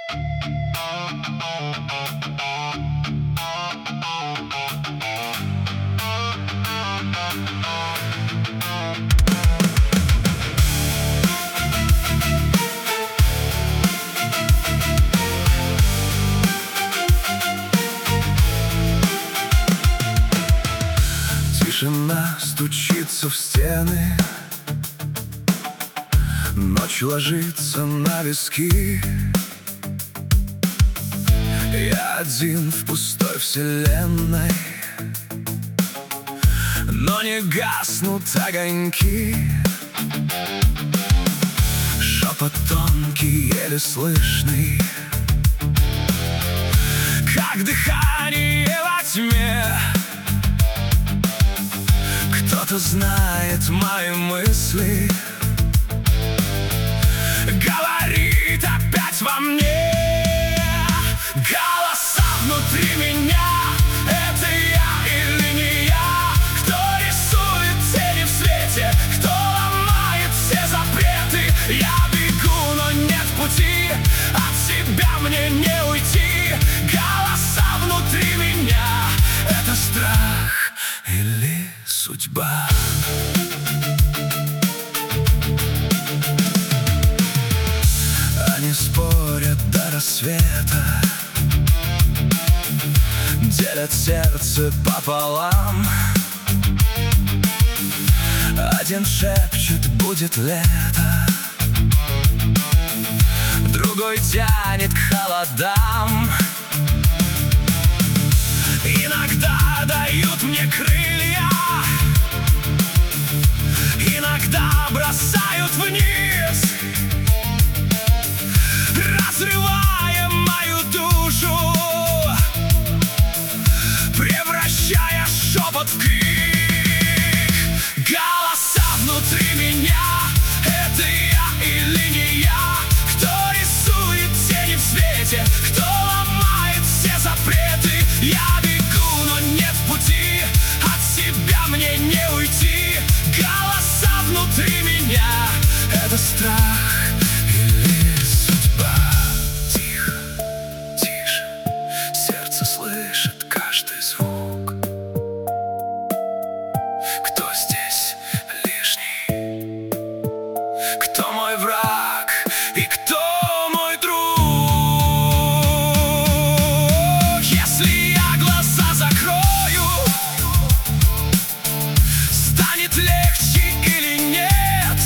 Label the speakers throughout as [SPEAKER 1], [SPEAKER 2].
[SPEAKER 1] Тишина стучится в стены, ночь ложится на виски. Я один в пустой вселенной, но не гаснут огоньки. Шепот тонкий, еле слышный, как дыхание во тьме. Кто-то знает мои мысли, говорит опять во мне. Голоса внутри меня — это я или не я? Кто рисует тени в свете, кто ломает все запреты? Я бегу, но нет пути, от себя мне не уйти. Голоса внутри меня — это страх или судьба? Они спорят до рассвета, делят сердце пополам. Один шепчет: будет лето, другой тянет к холодам. Иногда дают мне крылья, иногда бросают вниз, разрывая мою душу, превращая шепот в крик. Голоса внутри меня — это я или не я? Кто рисует тени в свете, кто ломает все запреты? Я бегу, но нет пути, от себя мне не уйти. Голоса внутри меня — это страх или судьба? Тихо, тише, сердце слышит каждый звук. Кто здесь лишний? Кто мой враг и кто мой друг? Если я глаза закрою, станет легче или нет?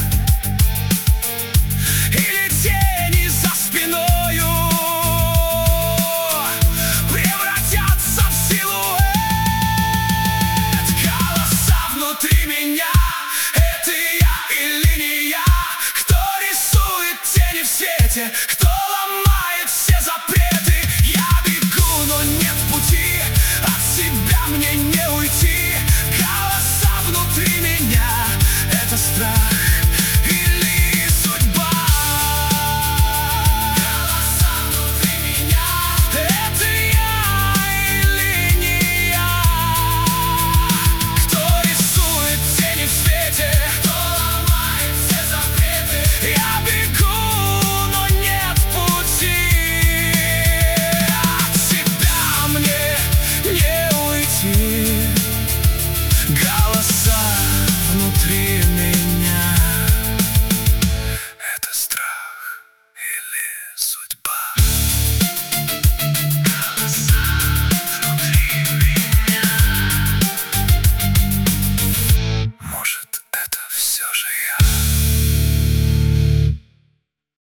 [SPEAKER 1] Или тени за спиною превратятся в силуэт? Голоса внутри меня — это я или не я? Кто рисует тени в свете, кто